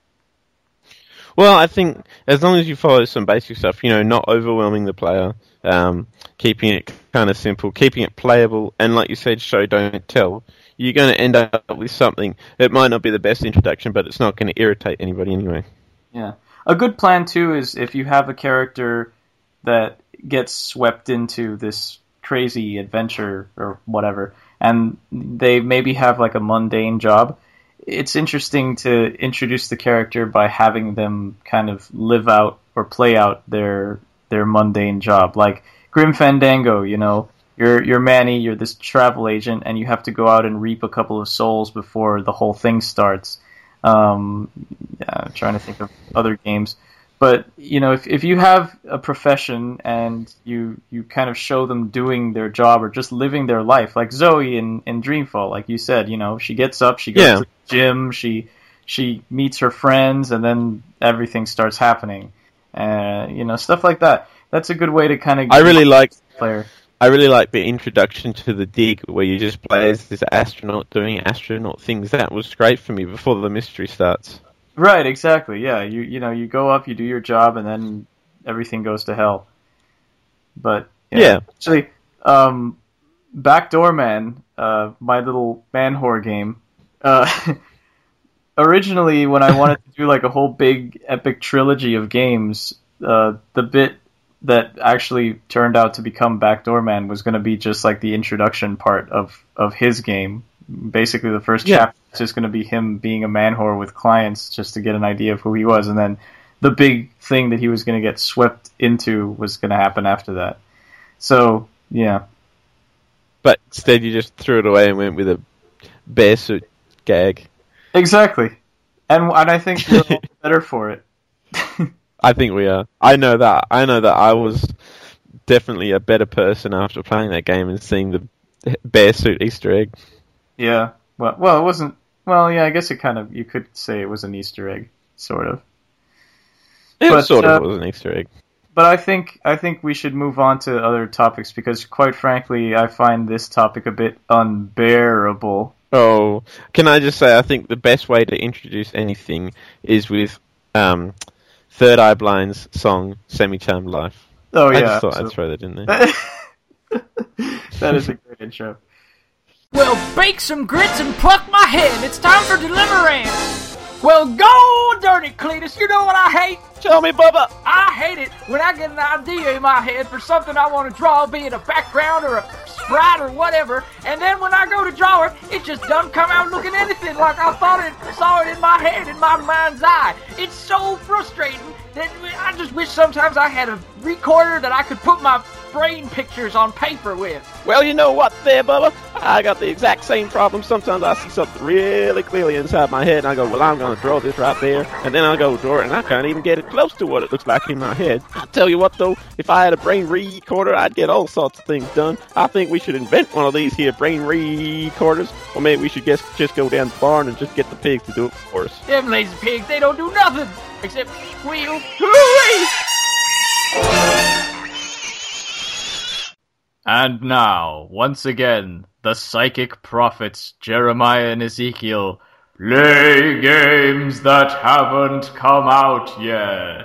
Well, I think as long as you follow some basic stuff, you know, not overwhelming the player, um, keeping it kind of simple, keeping it playable, and like you said, show, don't tell, you're going to end up with something that might not be the best introduction, but it's not going to irritate anybody anyway. Yeah. A good plan, too, is if you have a character that gets swept into this crazy adventure or whatever, and they maybe have like a mundane job, it's interesting to introduce the character by having them kind of live out or play out their their mundane job. Like Grim Fandango, you know, you're you're Manny, you're this travel agent, and you have to go out and reap a couple of souls before the whole thing starts. Um, yeah, I'm trying to think of other games. But, you know, if if you have a profession and you you kind of show them doing their job or just living their life, like Zoe in, in Dreamfall, like you said, you know, she gets up, she goes yeah. to the gym, she she meets her friends, and then everything starts happening. Uh, you know, stuff like that. That's a good way to kind of I really like player. I really like the introduction to the Dig, where you just play as this astronaut doing astronaut things. That was great for me before the mystery starts. Right, exactly. Yeah, you you know, you go up, you do your job, and then everything goes to hell. But yeah, yeah. actually, um, Backdoor Man, uh, my little man whore game. Uh, originally, when I wanted to do like a whole big epic trilogy of games, uh, the bit that actually turned out to become Backdoor Man was going to be just like the introduction part of of his game. Basically, the first yeah. chapter is just going to be him being a man whore with clients just to get an idea of who he was, and then the big thing that he was going to get swept into was going to happen after that. So, yeah. But instead you just threw it away and went with a bear suit gag. Exactly. And, and I think we're all better for it. I think we are. I know that. I know that I was definitely a better person after playing that game and seeing the bear suit Easter egg. Yeah. Well, well, it wasn't... Well, yeah, I guess it kind of... You could say it was an Easter egg, sort of. It but, sort of uh, was an Easter egg. But I think I think we should move on to other topics, because, quite frankly, I find this topic a bit unbearable. Oh, can I just say, I think the best way to introduce anything is with um, Third Eye Blind's song, Semi-Charmed Life. Oh, yeah. I just thought so... I'd throw that in there. That is a great intro. Well, bake some grits and pluck my head. It's time for deliverance. Well, go dirty, Cletus. You know what I hate? Tell me, Bubba. I hate it when I get an idea in my head for something I want to draw, be it a background or a sprite or whatever, and then when I go to draw it, it just doesn't come out looking anything like I thought it, saw it in my head, in my mind's eye. It's so frustrating that I just wish sometimes I had a recorder that I could put my brain pictures on paper with. Well, you know what there, Bubba? I got the exact same problem. Sometimes I see something really clearly inside my head, and I go, well, I'm going to draw this right there, and then I'll go draw it, and I can't even get it close to what it looks like in my head. I tell you what, though, if I had a brain recorder, I'd get all sorts of things done. I think we should invent one of these here brain recorders, or maybe we should just, just go down to the barn and just get the pigs to do it for us. Them lazy pigs, they don't do nothing except squeal. Hooray! And now, once again, the psychic prophets Jeremiah and Ezekiel play games that haven't come out yet.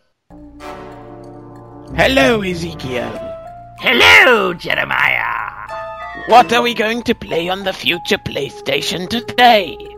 Hello, Ezekiel. Hello, Jeremiah. What are we going to play on the future PlayStation today?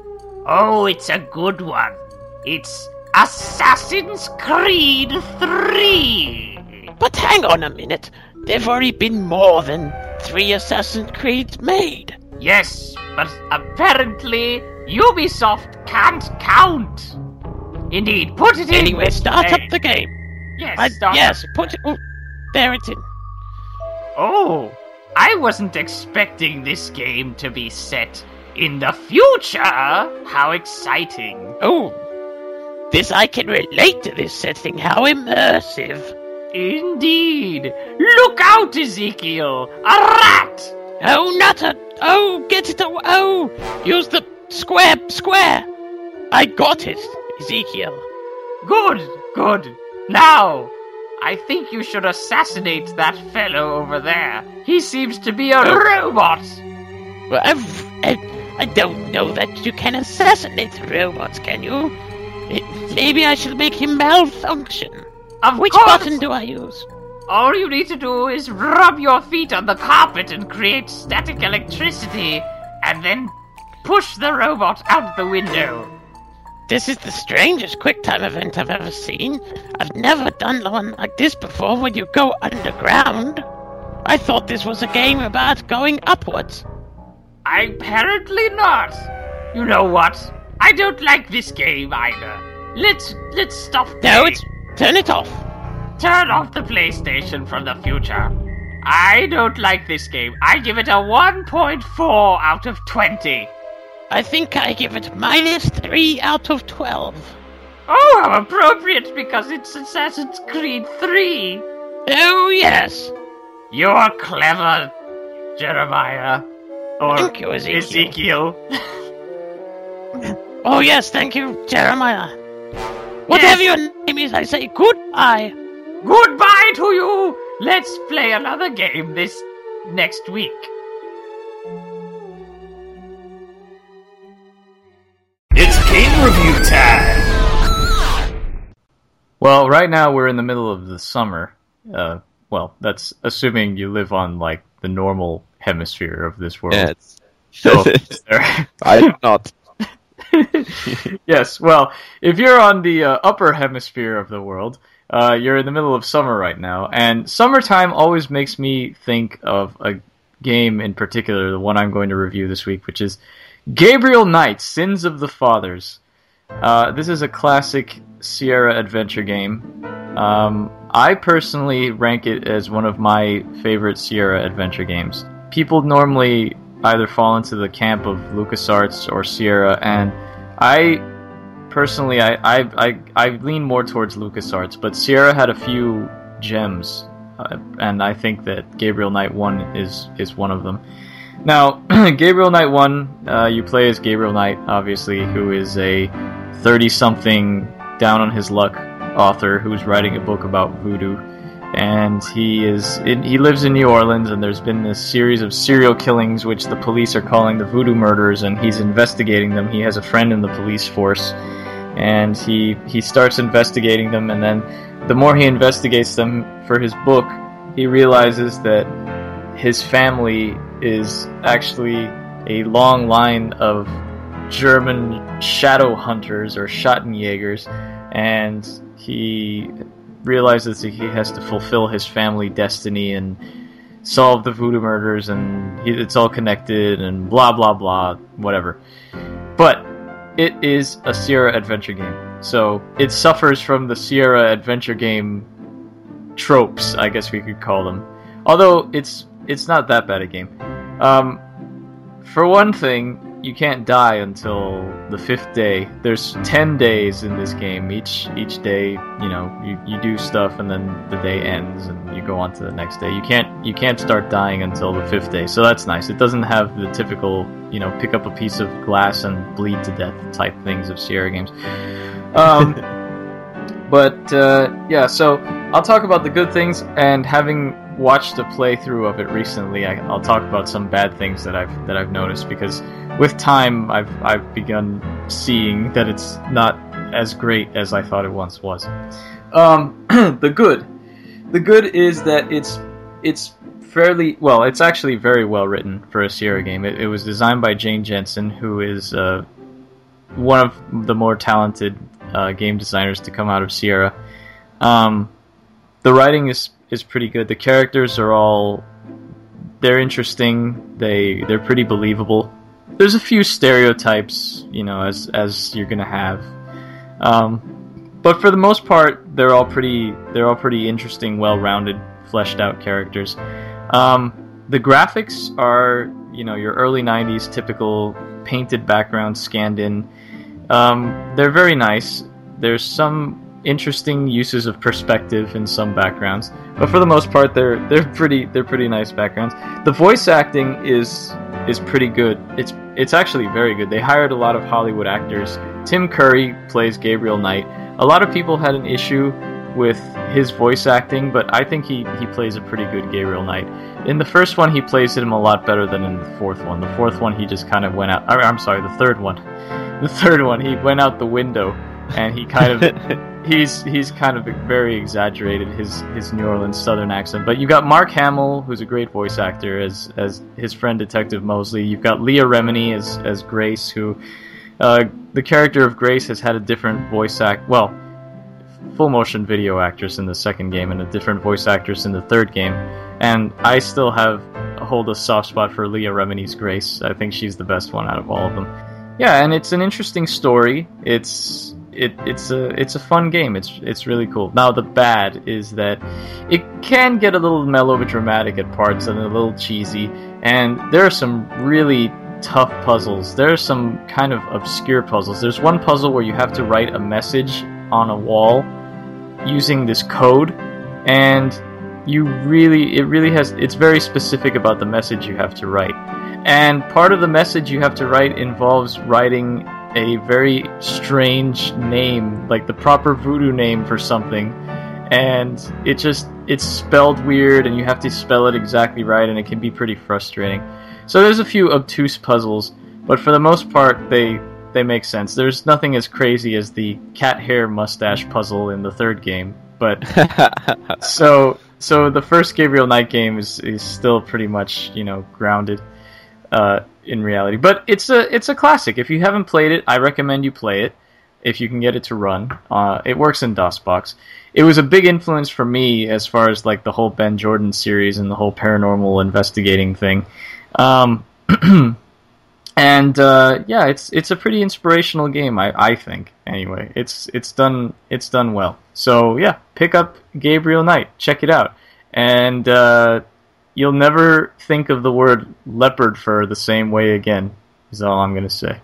Oh, it's a good one. It's Assassin's Creed three. But hang on a minute. There've already been more than three Assassin's Creeds made. Yes, but apparently Ubisoft can't count. Indeed, put it in. Anyway, start Hey. up the game. Yes, I, start yes, up. put it... Oh, there it's in. Oh, I wasn't expecting this game to be set in the future. How exciting. Oh, this I can relate to this setting. How immersive. Indeed. Look out, Ezekiel. A rat. Oh, not a... Oh, get it... aw- Oh, use the square... Square. I got it, Ezekiel. Good, good. Now, I think you should assassinate that fellow over there. He seems to be a Oh. robot. Well, I've, I, I don't know that you can assassinate robots, can you? It, maybe I should make him malfunction. Of Which course. button do I use? All you need to do is rub your feet on the carpet and create static electricity, and then push the robot out the window. This is the strangest QuickTime event I've ever seen. I've never done one like this before when you go underground. I thought this was a game about going upwards. Apparently not. You know what? I don't like this game either. Let's let's stop No, playing. it's... Turn it off. Turn off the PlayStation from the future. I don't like this game. I give it a one point four out of twenty. I think I give it minus three out of twelve. Oh, how appropriate, because it's Assassin's Creed three. Oh, yes. You're clever, Jeremiah. Or Thank you, Ezekiel. Ezekiel. Oh, yes, thank you, Jeremiah. Whatever Yes. your name is, I say goodbye. Goodbye to you. Let's play another game this next week. It's game review time! Well, right now we're in the middle of the summer. Uh, well, that's assuming you live on, like, the normal hemisphere of this world. Yeah, it's... So, there- I do not. yes, well, if you're on the uh, upper hemisphere of the world, uh, you're in the middle of summer right now, and summertime always makes me think of a game in particular, the one I'm going to review this week, which is Gabriel Knight, Sins of the Fathers. Uh, this is a classic Sierra adventure game. Um, I personally rank it as one of my favorite Sierra adventure games. People normally either fall into the camp of LucasArts or Sierra, and I personally I I I, I lean more towards LucasArts, but Sierra had a few gems, uh, and I think that Gabriel Knight one is is one of them. Now, Gabriel Knight one, uh, you play as Gabriel Knight, obviously, who is a thirty-something down on his luck author who's writing a book about voodoo. And he is in, he lives in New Orleans, and there's been this series of serial killings which the police are calling the voodoo murders, and he's investigating them. He has a friend in the police force, and he he starts investigating them, and then the more he investigates them for his book, he realizes that his family is actually a long line of German shadow hunters or Schattenjägers, and he realizes that he has to fulfill his family destiny and solve the voodoo murders, and he, it's all connected, and blah blah blah, whatever. But it is a Sierra adventure game, so it suffers from the Sierra adventure game tropes, I guess we could call them. Although it's it's not that bad a game. Um, for one thing, you can't die until the fifth day. There's ten days in this game. Each each day, you know, you, you do stuff, and then the day ends, and you go on to the next day. You can't you can't start dying until the fifth day, so that's nice. It doesn't have the typical, you know, pick up a piece of glass and bleed to death type things of Sierra games. Um, but uh, yeah, so I'll talk about the good things, and having watched a playthrough of it recently, I, I'll talk about some bad things that I've that I've noticed, because with time I've I've begun seeing that it's not as great as I thought it once was. Um, the good, the good is that it's it's fairly well. It's actually very well written for a Sierra game. It, it was designed by Jane Jensen, who is uh, one of the more talented uh, game designers to come out of Sierra. Um, the writing is is pretty good. The characters are all they're interesting. They they're pretty believable. There's a few stereotypes, you know, as as you're gonna have, um, but for the most part, they're all pretty they're all pretty interesting, well-rounded, fleshed out characters. Um, the graphics are, you know, your early nineties typical painted background scanned in. Um, they're very nice. There's some interesting uses of perspective in some backgrounds, but for the most part, they're they're pretty they're pretty nice backgrounds. The voice acting is is pretty good. It's it's actually very good. They hired a lot of Hollywood actors. Tim Curry plays Gabriel Knight. A lot of people had an issue with his voice acting, but I think he, he plays a pretty good Gabriel Knight. In the first one, he plays him a lot better than in the fourth one. The fourth one, he just kind of went out... I'm sorry, the third one. The third one, he went out the window, and he kind of... he's he's kind of very exaggerated, his, his New Orleans Southern accent. But you got Mark Hamill, who's a great voice actor, as as his friend Detective Mosley. You've got Leah Remini as, as Grace, who... Uh, the character of Grace has had a different voice act... Well... full motion video actress in the second game and a different voice actress in the third game, and I still have hold a soft spot for Leah Remini's Grace. I think she's the best one out of all of them. Yeah, and it's an interesting story. It's it it's a it's a fun game. It's it's really cool. Now the bad is that it can get a little melodramatic at parts and a little cheesy, and there are some really tough puzzles. There are some kind of obscure puzzles. There's one puzzle where you have to write a message on a wall using this code, and you really it really has it's very specific about the message you have to write, and part of the message you have to write involves writing a very strange name, like the proper voodoo name for something, and it just it's spelled weird and you have to spell it exactly right, and it can be pretty frustrating. So there's a few obtuse puzzles, but for the most part they They make sense. There's nothing as crazy as the cat hair mustache puzzle in the third game, but so so the first Gabriel Knight game is, is still pretty much, you know, grounded uh, in reality. But it's a it's a classic. If you haven't played it, I recommend you play it if you can get it to run. Uh, it works in DOSBox. It was a big influence for me as far as like the whole Ben Jordan series and the whole paranormal investigating thing. Um, And uh, yeah, it's it's a pretty inspirational game, I, I think. Anyway, it's it's done it's done well. So yeah, pick up Gabriel Knight, check it out, and uh, you'll never think of the word leopard fur the same way again. Is all I'm going to say.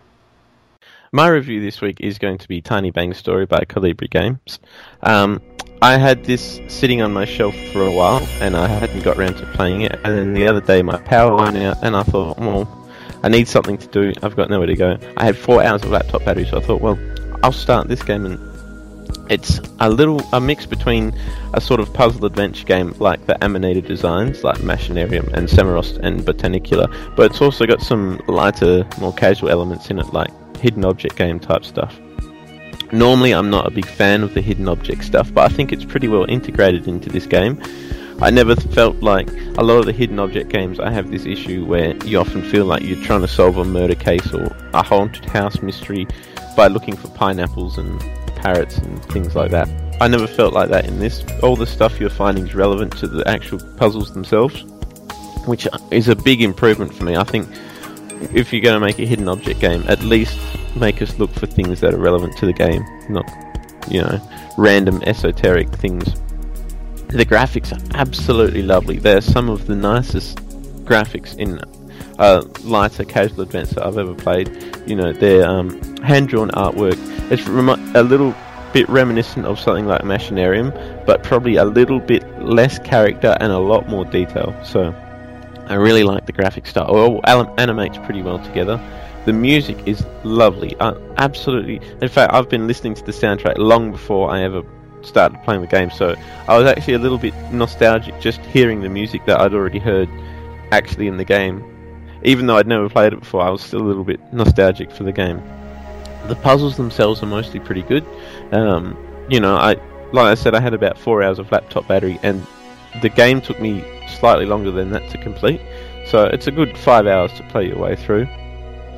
My review this week is going to be Tiny Bang Story by Colibri Games. Um, I had this sitting on my shelf for a while, and I hadn't got around to playing it. And then the other day, my power went out, and I thought, well, I need something to do. I've got nowhere to go. I had four hours of laptop battery, so I thought, well, I'll start this game. And it's a little a mix between a sort of puzzle adventure game like the Amanita designs, like Machinarium and Samaros and Botanicula, but it's also got some lighter, more casual elements in it, like hidden object game type stuff. Normally, I'm not a big fan of the hidden object stuff, but I think it's pretty well integrated into this game. I never felt like a lot of the hidden object games, I have this issue where you often feel like you're trying to solve a murder case or a haunted house mystery by looking for pineapples and parrots and things like that. I never felt like that in this. All the stuff you're finding is relevant to the actual puzzles themselves, which is a big improvement for me. I think if you're going to make a hidden object game, at least make us look for things that are relevant to the game, not, you know, random esoteric things. The graphics are absolutely lovely. They're some of the nicest graphics in uh, lighter casual adventure I've ever played. You know, they're um, hand-drawn artwork. It's remi- a little bit reminiscent of something like Machinarium, but probably a little bit less character and a lot more detail. So I really like the graphic style. It all al- animates pretty well together. The music is lovely. Uh, absolutely. In fact, I've been listening to the soundtrack long before I ever started playing the game, so I was actually a little bit nostalgic just hearing the music that I'd already heard actually in the game. Even though I'd never played it before, I was still a little bit nostalgic for the game. The puzzles themselves are mostly pretty good. Um, you know, I like I said, I had about four hours of laptop battery, and the game took me slightly longer than that to complete, so it's a good five hours to play your way through.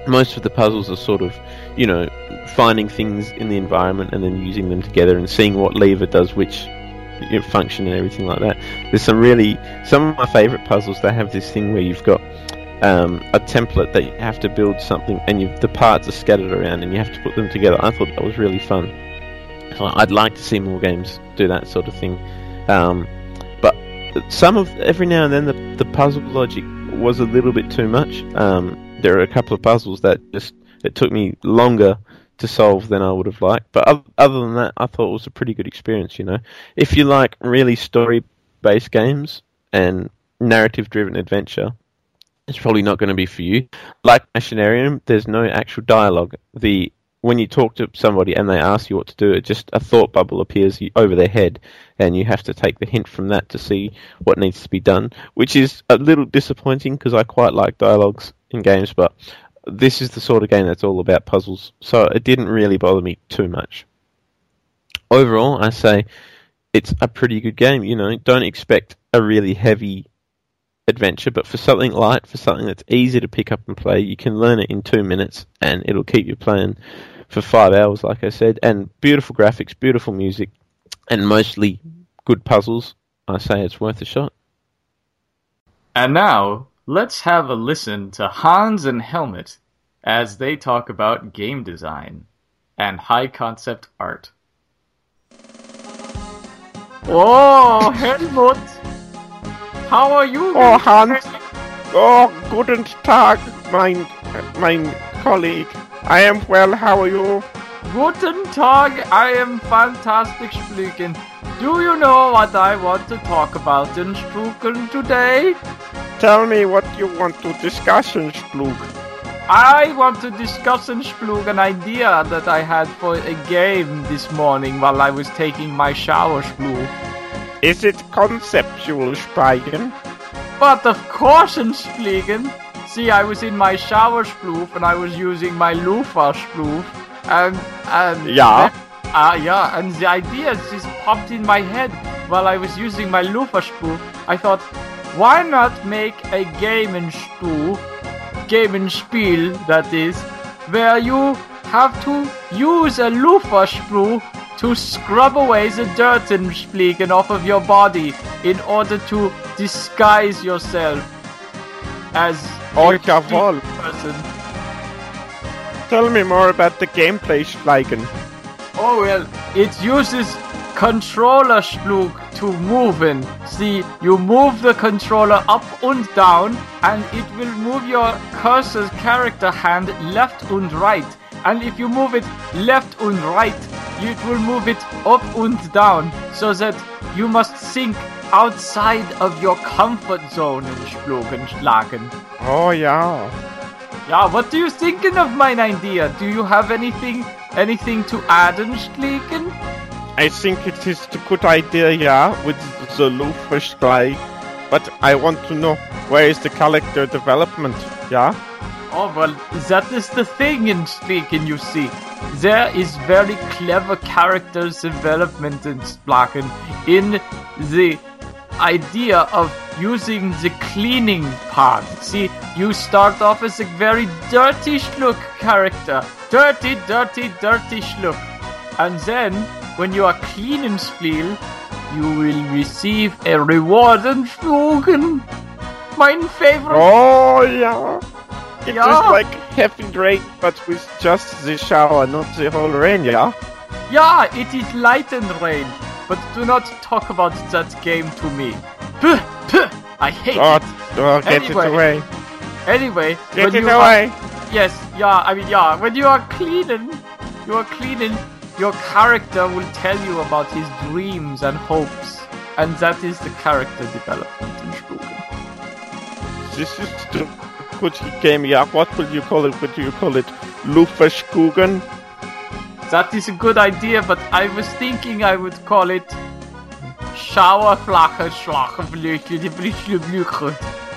most of the puzzles are sort of, you know, finding things in the environment and then using them together and seeing what lever does which, you know, function and everything like that. There's some really, some of my favourite puzzles, they have this thing where you've got um, a template that you have to build something and you the parts are scattered around and you have to put them together. I thought that was really fun. So I'd like to see more games do that sort of thing. Um, but some of, every now and then the, the puzzle logic was a little bit too much. Um, there are a couple of puzzles that just, it took me longer to solve than I would have liked. But other than that, I thought it was a pretty good experience, you know. If you like really story-based games and narrative-driven adventure, it's probably not going to be for you. Like Machinarium, there's no actual dialogue. The When you talk to somebody and they ask you what to do, it just a thought bubble appears over their head, and you have to take the hint from that to see what needs to be done, which is a little disappointing because I quite like dialogues in games, but this is the sort of game that's all about puzzles, so it didn't really bother me too much. Overall, I say it's a pretty good game. You know, don't expect a really heavy adventure, but for something light, for something that's easy to pick up and play, you can learn it in two minutes, and it'll keep you playing for five hours, like I said. And beautiful graphics, beautiful music, and mostly good puzzles. I say it's worth a shot. And now, let's have a listen to Hans and Helmut as they talk about game design and high-concept art. Oh, Helmut! How are you? Oh, Hans! Oh, guten Tag, mein, mein colleague. I am well, how are you? Guten Tag, I am fantastic speaking. Do you know what I want to talk about in Spluken today? Tell me what you want to discuss in Spluk. I want to discuss in Spluk an idea that I had for a game this morning while I was taking my shower, Spluk. Is it conceptual, Spigen? But of course in Spliegen. See, I was in my shower Sploof and I was using my loofah Sploof. And, and... Yeah? Ah, uh, yeah, and the idea just popped in my head while I was using my loofah Sploof. I thought, why not make a game in Stu, game in Spiel, that is, where you have to use a loofah Sprue to scrub away the dirt and Spliegen off of your body in order to disguise yourself as oh, a jawohl. person. Tell me more about the gameplay, Spigen. Oh well, it uses controller Splug to move in. See, you move the controller up and down, and it will move your cursor's character hand left and right. And if you move it left and right, it will move it up and down, so that you must think outside of your comfort zone in Splugenschlagen. Oh yeah. Yeah, what do you thinking of my idea? Do you have anything anything to add in Schlieken? I think it is a good idea, yeah, with the Luftfish guy. But I want to know, where is the character development, yeah? Oh, well, that is the thing in Schlieken, you see. There is very clever character development in Splaken in the idea of using the cleaning part. See, you start off as a very dirty Schluck character. Dirty, dirty, dirty Schluck. And then, when you are clean in Spiel, you will receive a reward in Schlugen. Mein favorite. Oh, yeah. It's yeah. just like heavy rain, but with just the shower, not the whole rain, yeah? Yeah, it is light and rain. But do not talk about that game to me. Puh, puh, I hate oh, it. Oh, get anyway, it away. Anyway, get it you away. Are, yes, yeah, I mean, yeah. When you are cleaning, you are cleaning, your character will tell you about his dreams and hopes. And that is the character development in Schlugen. This is the good game, yeah. What will you call it? What do you call it? Luftverschlugen? That is a good idea, but I was thinking I would call it Schauerflache Schlachenblüche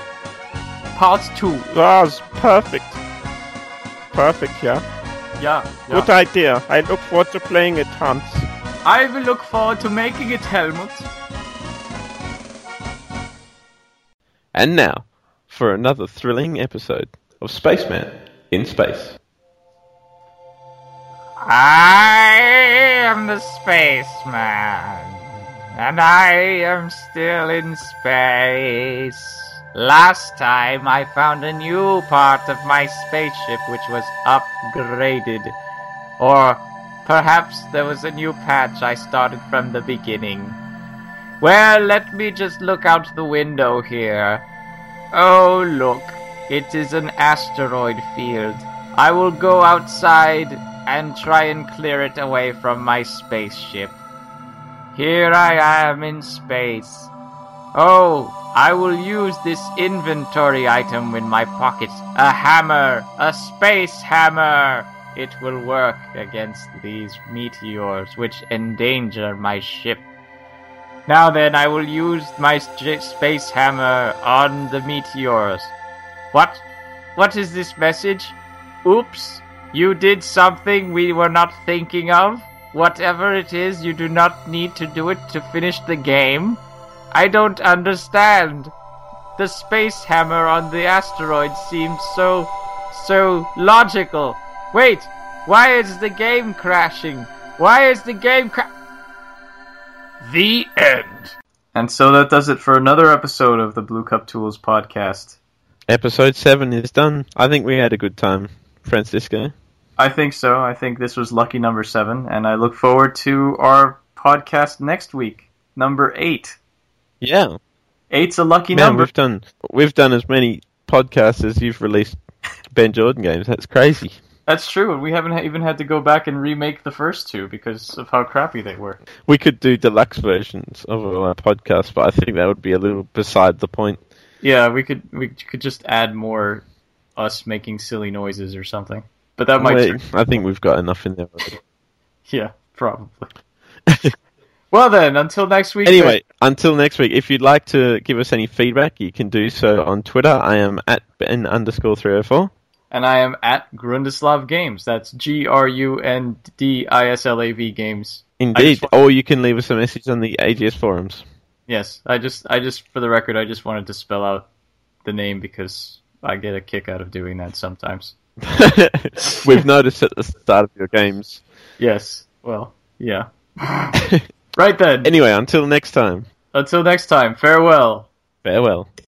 Part two. That's perfect. Perfect, yeah. Yeah, yeah. Good idea. I look forward to playing it, Hans. I will look forward to making it, Helmut. And now, for another thrilling episode of Spaceman in space. I am the spaceman, and I am still in space. Last time I found a new part of my spaceship which was upgraded. Or perhaps there was a new patch I started from the beginning. Well, let me just look out the window here. Oh, look. It is an asteroid field. I will go outside and try and clear it away from my spaceship. Here I am in space. Oh, I will use this inventory item in my pocket. A hammer! A space hammer! It will work against these meteors which endanger my ship. Now then, I will use my j- space hammer on the meteors. What? What is this message? Oops, you did something we were not thinking of? Whatever it is, you do not need to do it to finish the game? I don't understand. The space hammer on the asteroid seems so, so logical. Wait, why is the game crashing? Why is the game cra- The end. And so that does it for another episode of the Blue Cup Tools podcast. Episode seven is done. I think we had a good time, Francisco. I think so. I think this was lucky number seven, and I look forward to our podcast next week, number eight. Yeah. Eight's a lucky Man, number. we've done we've done as many podcasts as you've released Ben Jordan games. That's crazy. That's true, and we haven't even had to go back and remake the first two because of how crappy they were. We could do deluxe versions of our podcast, but I think that would be a little beside the point. Yeah, we could we could just add more us making silly noises or something. But that might... Wait, I think we've got enough in there already. Yeah, probably. Well then, until next week. Anyway, until next week, if you'd like to give us any feedback, you can do so on Twitter. I am at Ben underscore three oh four. And I am at Grundislav Games. That's G R U N D I S L A V Games. Indeed. Want... Or you can leave us a message on the A G S forums. Yes, I just, I just, for the record, I just wanted to spell out the name because I get a kick out of doing that sometimes. We've noticed at the start of your games. Yes, well, yeah. Right then. Anyway, until next time. Until next time, farewell. Farewell.